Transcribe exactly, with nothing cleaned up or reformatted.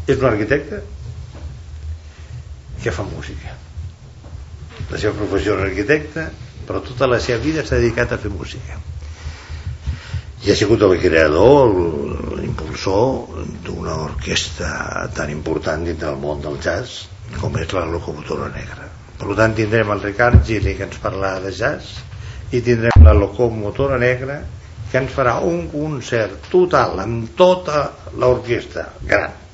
És un arquitecte que fa música. La seva professió és arquitecte, però tota la seva vida s'ha dedicat a fer música. I ha sigut el creador, l'impulsor d'una orquestra tan important dins del món del jazz com és la Locomotora Negra. Per tant, tindrem el Ricard Gili, que ens parlarà de jazz, i tindrem la Locomotora Negra, que ens farà un concert total amb tota l'orquestra gran.